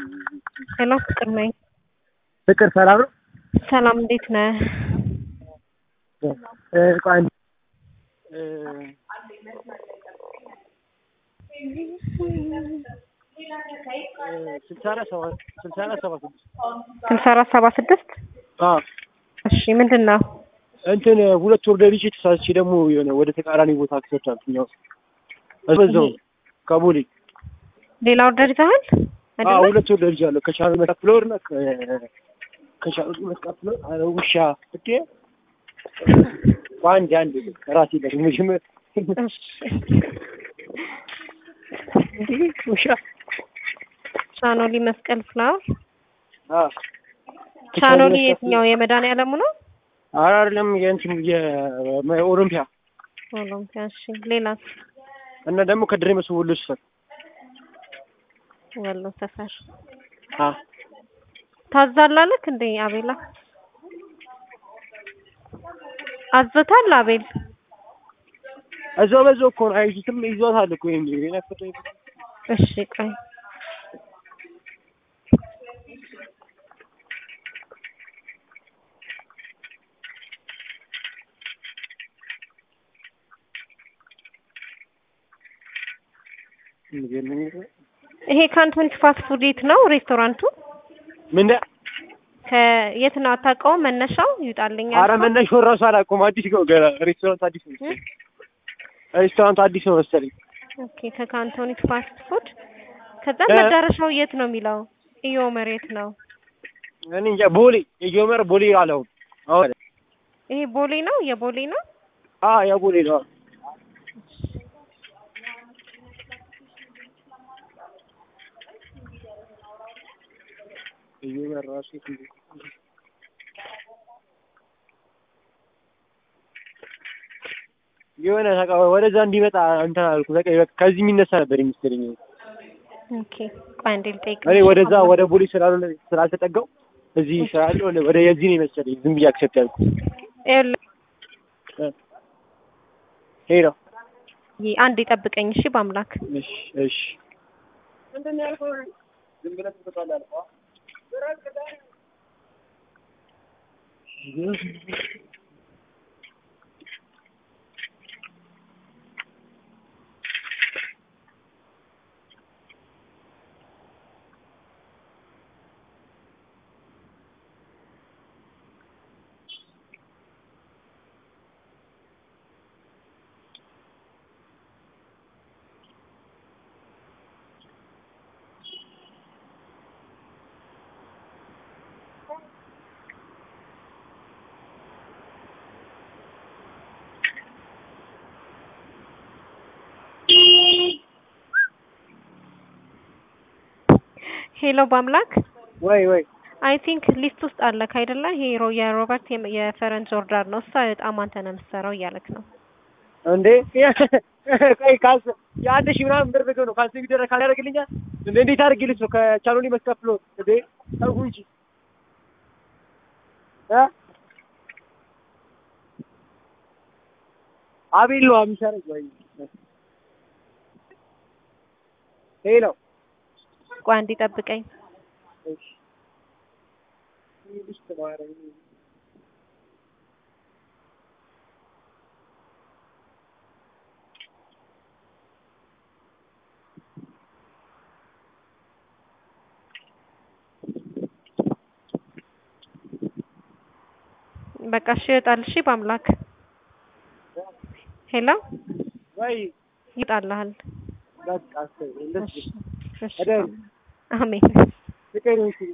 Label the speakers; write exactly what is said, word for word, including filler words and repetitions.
Speaker 1: ሄሎ ፍቅር ነኝ።
Speaker 2: ፍቅር ሰላም ነው?
Speaker 1: ሰላም እንዴት ነህ?
Speaker 2: እ ቆይ እ ስልሳ አራት ሰባ ስድስት አዎ
Speaker 1: እሺ ምንድነው?
Speaker 2: እንትን ሁለት ወርደር ይዤ ተሳስቼ ደግሞ የሆነ ወደ ተቃራኒ ቦታ ተሰጥቷል ነው እዛው ካቡሊ
Speaker 1: ሌላ ወርደር ይዘሃል?
Speaker 2: አዎ ሁለት ወርደር ይዣለሁ ከቻሉ መስፍሎር እና ከቻሉ መስፍሎር አረ ውሻ እቴ ባንድ አንድ ራሴ ላይ መጀመር እንዴ ውሻ
Speaker 1: ቻኖሊ መስቀል ፍላወር
Speaker 2: አ
Speaker 1: ቻኖሊ የትኛው የመድኃኒዓለሙ ነው?
Speaker 2: አረ አይደለም የእንትን የኦሎምፒያ
Speaker 1: ኦሎምፒያ እሺ ሌላስ?
Speaker 2: እና ደግሞ ከድሬ መስው ወሎ ሰፈር
Speaker 1: ወሎ ሰፈር
Speaker 2: አ
Speaker 1: ታዛላለክ እንዴ አቤላ? አዘታል አቤል
Speaker 2: እዛው በዛው እኮ አይዙትም ይዟታል እኮ እንዴ ለፈቶ
Speaker 1: እሺ ቆይ ይሄ ካንቶኒክ ፋስት ፉድ የት ነው ሬስቶራንቱ?
Speaker 2: ምን
Speaker 1: ከየት ነው አታውቀውም? መነሻው ይውጣልኛል።
Speaker 2: አረ መነሻው ራሱ አላውቀውም። አዲስ ነው ገና ሬስቶራንት አዲስ ነው። ሬስቶራንት አዲስ ነው መሰለኝ።
Speaker 1: ኦኬ ከካንቶኒክ ፋስት ፉድ ከዛ መዳረሻው የት ነው የሚለው? ኢዮመር የት ነው?
Speaker 2: እኔ እንጃ ቦሌ ኢዮመር ቦሌ አለው። አዎ
Speaker 1: ይሄ ቦሌ ነው የቦሌ ነው?
Speaker 2: አዎ የቦሌ ነው። ኢዮመር ራሱ የሆነ ታውቃ ወደዛ እንዲመጣ እንትን አልኩ። በቃ ከዚህ የሚነሳ ነበር የሚመስለኝ።
Speaker 1: ኦኬ ቆይ አንዴ ልጠይቅ።
Speaker 2: እኔ ወደዛ ወደ ቦሌ ስላልሆነ ስላልተጠጋው እዚህ ስላለው ወደ የዚህ ነው የመሰለኝ። ዝም ብዬ አክሰፕት ያልኩ
Speaker 1: ኤል
Speaker 2: ሄሎ
Speaker 1: ይ አንዴ ጠብቀኝ እሺ በአምላክ
Speaker 2: እሺ እሺ ምንድነው ያልከው? ዝም ብለህ ትፈታለህ አልኳ።
Speaker 1: ሄሎ በአምላክ
Speaker 2: ወይ ወይ
Speaker 1: አይ ቲንክ ሊስት ውስጥ አለክ አይደለ? ሄሮ የሮበርት የፈረንጅ ኦርደር ነው። እሷ በጣም አንተ ነው የምትሰራው እያለክ ነው
Speaker 2: እንዴ? ቆይ ካስ የአንድ ሺህ ምናምን ብር ነው ካስ ቢደረግ ካላደረግልኛል እንዴ? እንዴት አድርጌልሽ ነው ከቻሎኒ መስከፍሎ እንዴ? ታውቁ እንጂ እ አቤል ነው የሚሰራው ወይ? ሄሎ
Speaker 1: ቆይ አንዴ ጠብቀኝ።
Speaker 2: እሺ ይልሽ ተማረኝ
Speaker 1: በቃ እሺ ይወጣል። እሺ በአምላክ ሄሎ
Speaker 2: ወይ
Speaker 1: ይጣልሃል።
Speaker 2: በቃ እንደዚህ
Speaker 1: እሺ
Speaker 2: አደር
Speaker 1: አሜን
Speaker 2: ፍቅር